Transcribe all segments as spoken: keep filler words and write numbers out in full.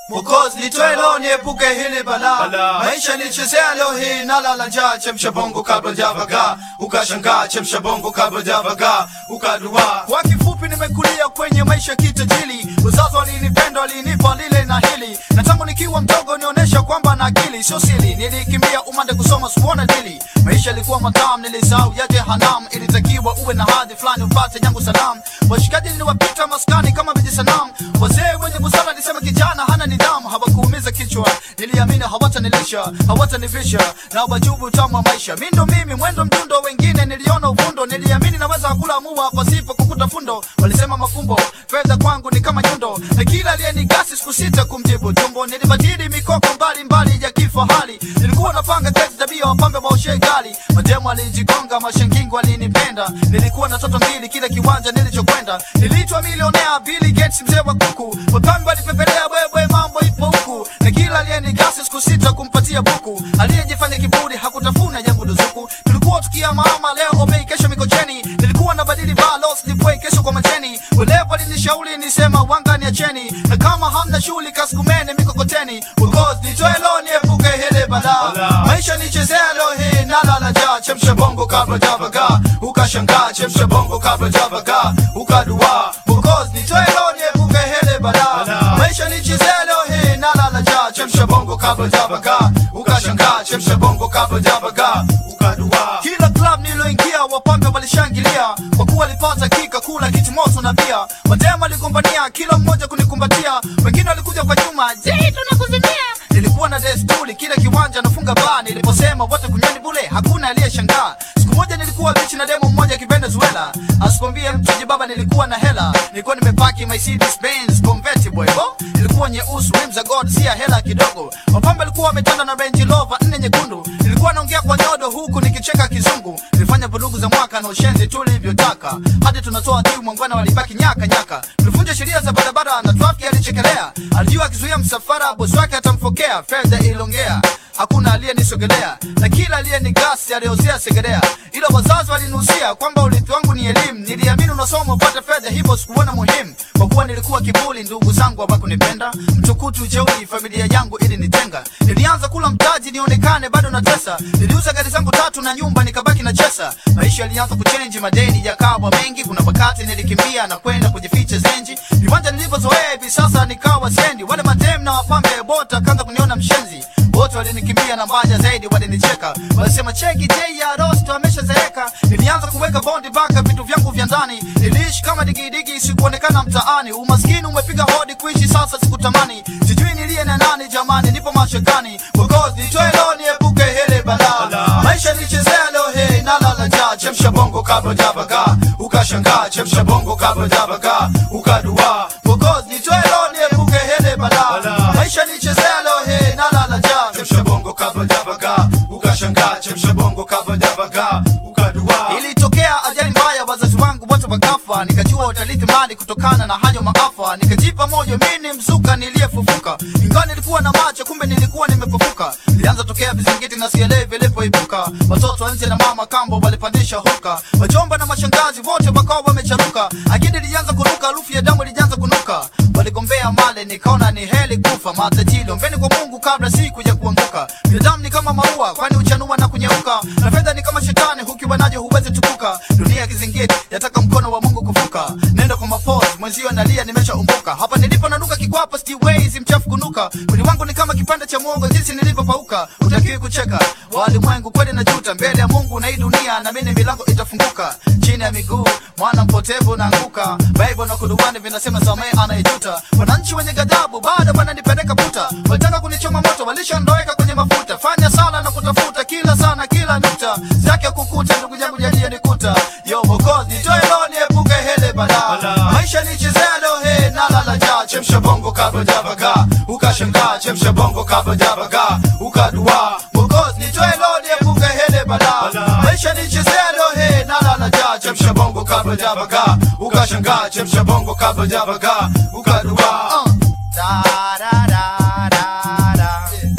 Mwokozi nitoe leo niepuke hili balaa. Maisha nichezea leo hii nalala njaa. Chemsha bongo kabla hujavagaa, ukashangaa. Chemsha bongo kabla hujavagaa, ukadua. Kwa kifupi nimekulia kwenye maisha kitajili. Wazazi walinipenda, walinipa lile na hili. Na tangu nikiwa mdogo nionyesha kwamba na akili sio siri. Nilikimbia umande kusoma suona dili. Maisha ilikuwa matamu, nilisahau ya jehanamu. Ilitakiwa uwe na hadhi fulani upate yangu salamu. Washikaji niliwapita maskani kama viji sanamu. Wazee wenye busara nisema kijana hana nidhamu. Hawakuumiza kichwa, niliamini hawatanilisha, hawatanivisha na wajubu tamu maisha. Mindo mimi mwendo mdundo, wengine niliona uvundo. Niliamini naweza kula mua pasipo kukuta fundo. Walisema mafumbo, fedha kwangu ni kama nyundo. Na kila aliyenigasi sikusita kumjibu tumbo. Nilibadili mikoko mbali mbali ya kifahari. Nilikuwa napanga kazi tabia wapambe maoshe gali. Mademu alijigonga, mashangingo alinipenda. Nilikuwa na toto mbili kila kiwanja nilichokwenda. Niliitwa milionea Billy Gates mzee wa kuku. Wapambe walipepelea wewe mambo ipo huku. Na kila aliyenigasi sikusita kumpatia buku. Aliyejifanya kiburi hakutafuna yangu duzuku. Tulikuwa tukia mama leo obei kesho mikocheni. Nilikuwa nabadili balos nipoi kesho kwa macheni. Walevo alinishauri nisema wanga niacheni. Na kama hamna shuli kasukumene mikokoteni. Mwokozi nitoe leo niepuke hili balaa. Maisha nichezea leo hii nalala njaa. Chemsha bongo kabla hujavagaa, ukashangaa. Chemsha bongo kabla hujavagaa, ukadua. Mwokozi nitoe leo niepuke hili balaa. Maisha nichezea leo hii nalala njaa. Chemsha bongo kabla hujavagaa, ukashangaa. Chemsha bongo kabla hujavagaa, ukadua. Kila club niloingia wapambe walishangilia. Kwa kuwa walipata kika kula kiti moto na bia. Madema walikumbania kila mmoja kunikumbatia. Wengine walikuja kwa nyuma, je tunakuzimia. Nilikuwa na desturi kila kiwanja nafunga baa. Niliposema wote kunyani bule hakuna aliyeshangaa. Siku moja nilikuwa bichi na demo mmoja kivenezuela. Asikwambie mtu jibaba nilikuwa na hela. Nilikuwa nimepaki Mercedes Benz convertible bo. Nilikuwa nyeusi rims za gold si hela kidogo. Wapambe walikuwa wametanda na Range Rover nne nyekundu. Nilikuwa naongea kwa nyodo huku nikicheka kizungu. Nilifanya vurugu za mwaka na ushenzi tulivyotaka. Hadi tunatoa tiu mwangwana walibaki nyaka nyaka. Tulivunja sheria za barabara na trafiki alichekelea. Alijua akizuia msafara bosi wake atamfokea. Fedha ilongea, hakuna aliyenisogelea. Na kila aliyenigasi aliozea segelea. Ila wazazi walinusia kwamba urithi wangu ni elimu. Niliamini unasoma upate fedha hivyo sikuona muhimu. Kwa kuwa nilikuwa kibuli ndugu zangu hawakunipenda. Mtukutu jeuri familia yangu ili nitenga. Nilianza kula mtaji nionekane bado natesa. Niliuza gari zangu tatu na nyumba nikabaki na chesa. Maisha yalianza kuchange, madeni yakawa mengi. Kuna wakati nilikimbia na kwenda kujificha zenji. Viwanja nilivyozoea hivi sasa nikawa sendi. Wale madem na wapambe bota kaanza kuniona mshenzi. Wote walinikimbia na mbaya zaidi walinicheka. Walisema cheki J ya Rosto ameshazeeka. Nilianza kuweka bondi baka vitu vyangu vya ndani. Niliishi kama digidigi sikuonekana mtaani. Umaskini umepiga hodi kuishi sasa sikutamani. Sijui nilie na nani jamani nipo mashakani. Mwokozi nitoe leo niepuke hili balaa. Maisha nichezea leo hii nalala njaa. Chemsha bongo kabla hujavagaa, ukashangaa. Chemsha bongo kabla hujavagaa, ukadua. Mwokozi nitoe leo niepuke hili balaa. Maisha nichezea leo hii nalala njaa. Chemsha bongo kabla hujavagaa, ukashangaa. Chemsha bongo kabla hujavagaa, ukadua. Ilitokea ajali mbaya wazazi wangu wote wakafa. Nikajua utalithi mali kutokana na hayo maafa. Nikajipa moyo mimi mzuka niliyefufuka. Ingawa nilikuwa na macho kumbe nilikuwa nimefufuka. Nilianza tokea vizingiti na sielewi vilipoibuka. Watoto nje na mama kambo walipandisha hoka. Wajomba na mashangazi wote wakawa wamecharuka. Akili ilianza kuruka, harufu ya damu ilianza kunuka. Waligombea mali nikaona ni heli kufa. Matajiri ombeni kwa Mungu kabla siku ya kuanguka. Binadamu ni kama maua kwani uchanua na kunyeuka. Na fedha ni kama shetani hukiwa nayo huwezi tukuka. Dunia kizingiti yataka mkono wa Mungu kuvuka. Nenda kwa mapozi mwenzio nalia nimeshaumbuka. Hapa nilipo nanuka kikwapa stiways mchafu kunuka. Mwili wangu ni kama kipande cha muogo jinsi nilivyopauka. Utakiwi kucheka walimwengu kweli najuta. Mbele ya Mungu na hii dunia na mimi milango itafunguka. Chini ya miguu mwana mpotevu naanguka. Bible na Qur'ani vinasema samehe anayejuta. Wananchi wenye ghadhabu bado wananipeleka puta. Walitaka kunichoma moto walishandoeka kwenye mafuta. Fanya sala na kutafuta kila sana kila nukta. Zake kukuta ndugu yangu jalie nikuta. Yo Mwokozi nitoe leo niepuke hili balaa. Maisha nichezea leo hii nalala njaa. Chemsha bongo kabla hujavagaa, ukashangaa. Chemsha bongo kabla hujavagaa, ukadua. Mwokozi nitoe leo niepuke hili balaa. Maisha nichezea leo hii nalala njaa. Chemsha bongo kabla hujavagaa, ukashangaa. Chemsha bongo kabla hujavagaa, ukadua. Da da da da da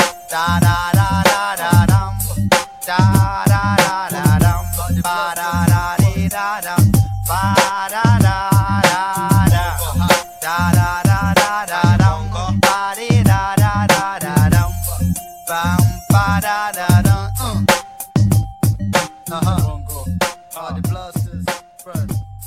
da da da da da da da da da da ba da da di da da ba da da da da da da da da da da ba di da Uh-huh. Bongo. Uh, the blasters, friend.